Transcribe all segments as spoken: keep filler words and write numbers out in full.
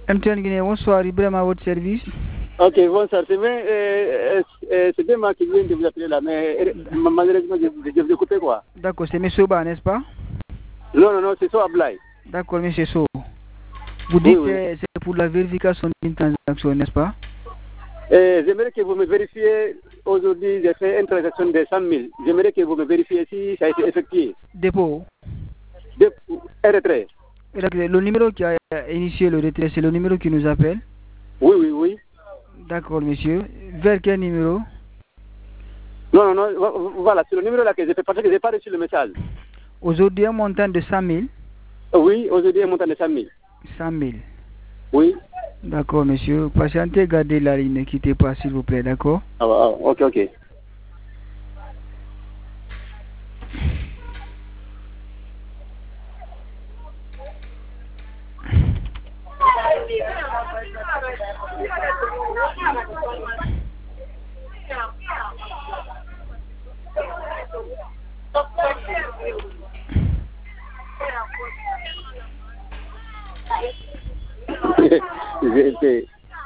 M T N Guinée, bonsoir, Ibrahim à votre service. Ok, bonsoir, c'est bien, euh, euh, c'est bien moi qui viens de vous appeler là, mais malheureusement, je, je vous ai coupé quoi. D'accord, c'est M. Ba, n'est-ce pas? Non, non, non, c'est ça, Ablaï. D'accord, M. So. Vous dites oui, que oui. c'est pour la vérification d'une transaction, n'est-ce pas? euh, J'aimerais que vous me vérifiez, aujourd'hui, j'ai fait une transaction de cent mille. J'aimerais que vous me vérifiez si ça a été effectué. Dépôt. De, un retrait. Le numéro qui a initié le retrait, c'est le numéro qui nous appelle? Oui, oui, oui. D'accord, monsieur. Vers quel numéro? Non, non, non, voilà, c'est le numéro là que j'ai fait parce que je n'ai pas reçu le message. Aujourd'hui, un montant de cent mille? Oui, aujourd'hui, un montant de cent mille. cent mille. Oui. D'accord, monsieur. Patientez, gardez la ligne, ne quittez pas, s'il vous plaît, d'accord? Ah, ah, ok, ok. c'est...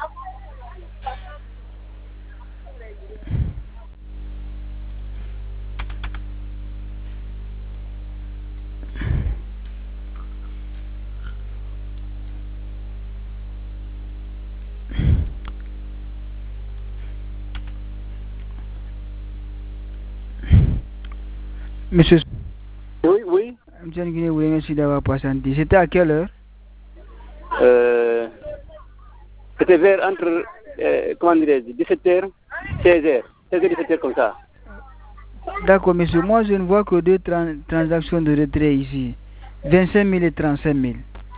Monsieur. Oui, oui. M T N Guinée, vous remercie d'avoir patienté. C'était à quelle heure? Euh, C'était vers entre, euh, comment dirais-je, dix-sept heures, seize heures. seize heures, dix-sept heures comme ça. D'accord, monsieur. Moi, je ne vois que deux trans transactions de retrait ici. vingt-cinq mille et trente-cinq mille.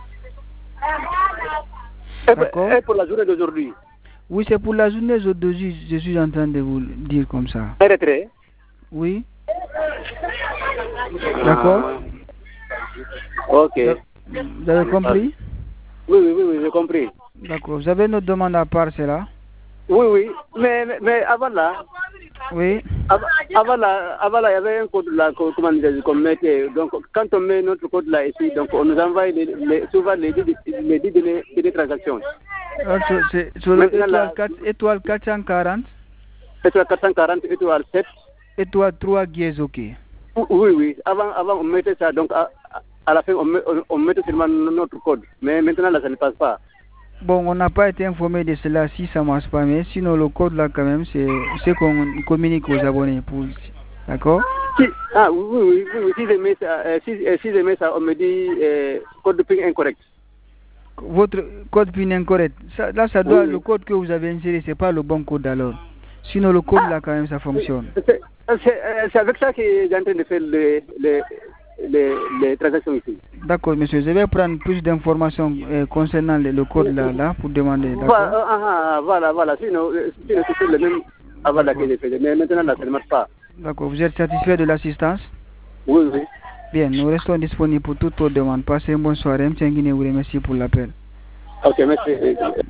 D'accord. Et pour la journée d'aujourd'hui? Oui, c'est pour la journée d'aujourd'hui. Je suis en train de vous dire comme ça. Un retrait? Oui. D'accord. Ah, ok. Vous avez compris? Oui, oui, oui, oui, j'ai compris. D'accord. Vous avez notre demande à part, c'est là? Oui, oui. Mais, mais, mais avant là, oui. Avant, avant là, avant là, il y avait un code là qu'on mettait. Donc, quand on met notre code là ici, donc on nous envoie les, les, souvent les dix les données des transactions. C'est sur l'étoile étoile quatre cent quarante. Étoile quatre cent quarante, étoile sept. Étoile trois guises, ok. Oui, oui. Avant, avant on mettait ça, donc à, à la fin, on, met, on, on mettait seulement notre code. Mais maintenant là, ça ne passe pas. Bon, on n'a pas été informé de cela si ça ne marche pas, mais sinon le code là quand même, c'est ce qu'on communique aux abonnés. Pour... D'accord? Si, ah oui, oui, oui, oui. Si je mets ça, euh, si, euh, si je mets ça, on me dit euh, code de PIN incorrect. Votre code PIN incorrect. Ça, là, ça doit, oui, le code que vous avez inséré, c'est pas le bon code alors. Sinon le code ah, là quand même, ça fonctionne. C'est avec ça que j'ai en train de faire les, les, les, les transactions ici. D'accord, monsieur. Je vais prendre plus d'informations euh, concernant le, le code là, là pour demander. Voilà, ah, voilà, voilà. Sinon, sinon c'est le même avant là que j'ai fait. Mais maintenant là, ça ne marche pas. D'accord. Vous êtes satisfait de l'assistance? Oui, oui. Bien, nous restons disponibles pour toutes vos demandes. Passez une bonne soirée. M T N Guinée vous remercie pour l'appel. Ok, merci.